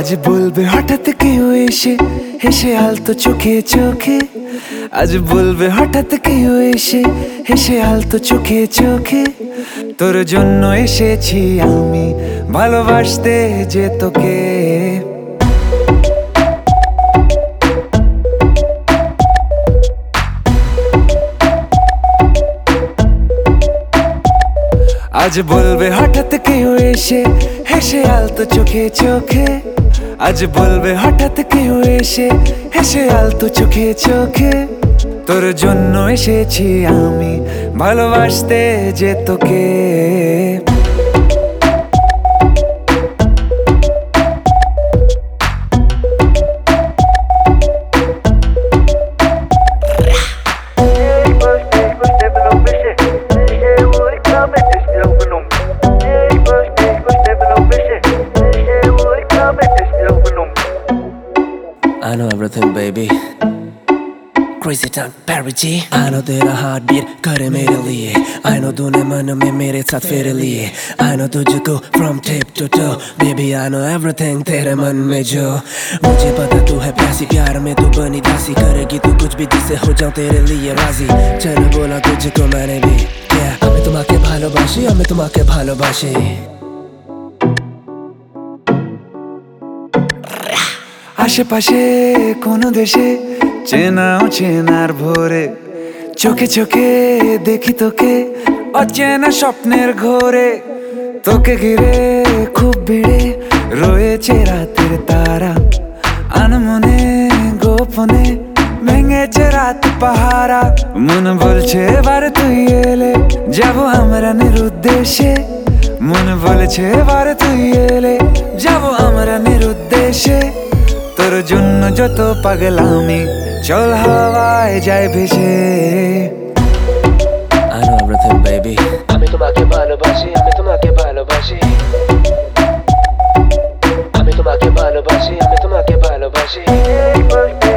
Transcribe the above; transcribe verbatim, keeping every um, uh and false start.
আজ বলবে হঠাৎ কেউ এসে হেসে আলতো চোখে চোখে, আজ বলবে হঠাৎ কেউ এসে হেসে আলতো চোখে চোখে, তোর জন্য এসেছি আমি ভালোবাসতে যে তোকে। আজ বলবে হঠাৎ কেউ এসে হেসে আলতো চোখে চোখে, আজ বলবে হঠাৎ কেউ এসে হেসে আলতো চোখে চোখে, তোর জন্য এসেছি আমি ভালোবাসতে যে তোকে। I know everything, baby. Crazy time, Perry G. I know तेरा heartbeat करे मेरे लिए. I know तूने मन में मेरे साथ फेरे लिए. I know तुझको from tip to toe. Baby, I know everything तेरे मन में जो. मुझे पता तू है प्यासी, प्यार में तू बनी दासी. करेगी तू कुछ भी जिससे हो जाऊं तेरे लिए राजी. चल बोला तुझको मैंने भी. Yeah, আমি তোমাকে ভালোবাসি, আমি তোমাকে ভালোবাসি. আশেপাশে কোনো দেশে চেনাও চেনার ভোরে, চোখে চোখে দেখি তোকে অচেনা স্বপ্নের ঘোরে, তোকে ঘিরে খুব ভিড়ে রয়েছে রাতের তারা, আনমনে গোপনে ভেঙেছে রাত পাহারা। মন বলছে এবার তুই এলে যাবো আমরা নিরুদ্দেশে, মন বলছে এবার তুই এলে যাবো আমরা নিরুদ্দেশে, তোর জন্য যত পাগলামি চল হাওয়ায় যায় ভেসে। I know everything, baby. আমি তোমাকে ভালোবাসি, আমি তোমাকে ভালোবাসি. আমি তোমাকে ভালোবাসি, আমি তোমাকে ভালোবাসি.